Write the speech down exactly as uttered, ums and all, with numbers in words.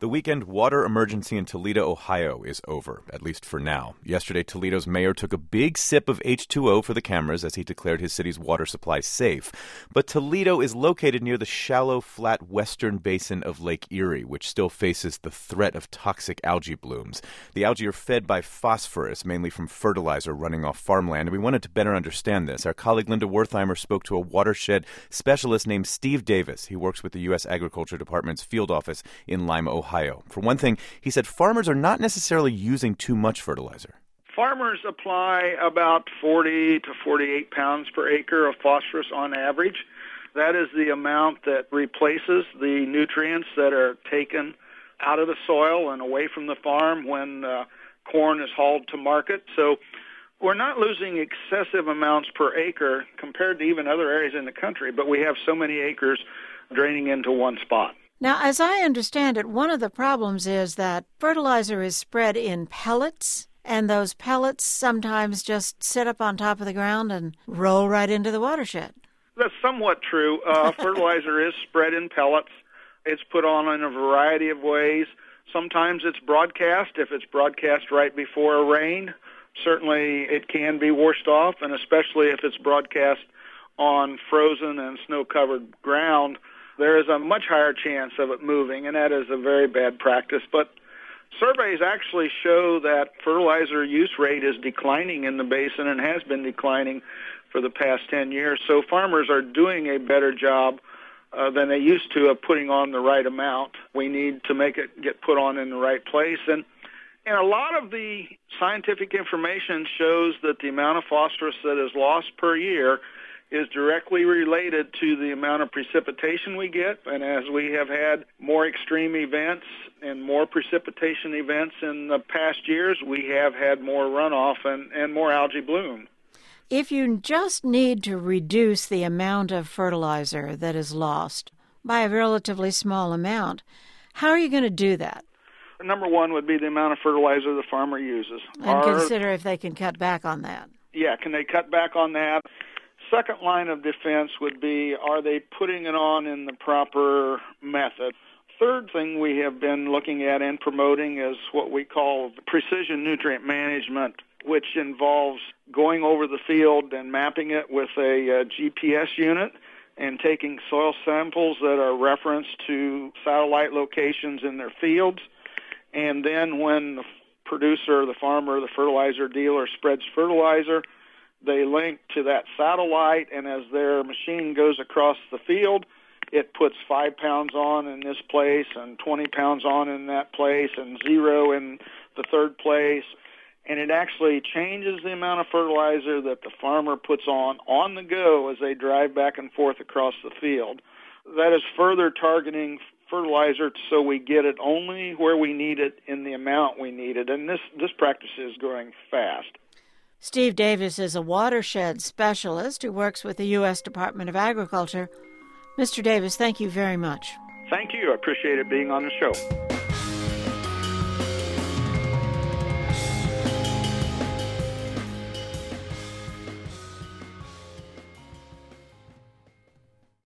The weekend water emergency in Toledo, Ohio is over, at least for now. Yesterday, Toledo's mayor took a big sip of H two O for the cameras as he declared his city's water supply safe. But Toledo is located near the shallow, flat western basin of Lake Erie, which still faces the threat of toxic algae blooms. The algae are fed by phosphorus, mainly from fertilizer running off farmland, and we wanted to better understand this. Our colleague Linda Wertheimer spoke to a watershed specialist named Steve Davis. He works with the U S Agriculture Department's field office in Lima, Ohio. For one thing, he said farmers are not necessarily using too much fertilizer. Farmers apply about forty to forty-eight pounds per acre of phosphorus on average. That is the amount that replaces the nutrients that are taken out of the soil and away from the farm when uh, corn is hauled to market. So we're not losing excessive amounts per acre compared to even other areas in the country, but we have so many acres draining into one spot. Now, as I understand it, one of the problems is that fertilizer is spread in pellets, and those pellets sometimes just sit up on top of the ground and roll right into the watershed. That's somewhat true. Uh, fertilizer is spread in pellets. It's put on in a variety of ways. Sometimes it's broadcast. If it's broadcast right before a rain, certainly it can be washed off, and especially if it's broadcast on frozen and snow-covered ground, there is a much higher chance of it moving, and that is a very bad practice. But surveys actually show that fertilizer use rate is declining in the basin and has been declining for the past ten years. So farmers are doing a better job uh, than they used to of putting on the right amount. We need to make it get put on in the right place. And, and a lot of the scientific information shows that the amount of phosphorus that is lost per year is directly related to the amount of precipitation we get. And as we have had more extreme events and more precipitation events in the past years, we have had more runoff and, and more algae bloom. If you just need to reduce the amount of fertilizer that is lost by a relatively small amount, how are you going to do that? Number one would be the amount of fertilizer the farmer uses. And Are, consider if they can cut back on that. Yeah, can they cut back on that? Second line of defense would be, are they putting it on in the proper method? Third thing we have been looking at and promoting is what we call precision nutrient management, which involves going over the field and mapping it with a, a G P S unit and taking soil samples that are referenced to satellite locations in their fields. And then when the producer, the farmer, the fertilizer dealer spreads fertilizer, they link to that satellite, and as their machine goes across the field, it puts five pounds on in this place and twenty pounds on in that place and zero in the third place. And it actually changes the amount of fertilizer that the farmer puts on on the go as they drive back and forth across the field. That is further targeting fertilizer so we get it only where we need it in the amount we need it. And this, this practice is growing fast. Steve Davis is a watershed specialist who works with the U S Department of Agriculture. Mister Davis, thank you very much. Thank you. I appreciate it being on the show.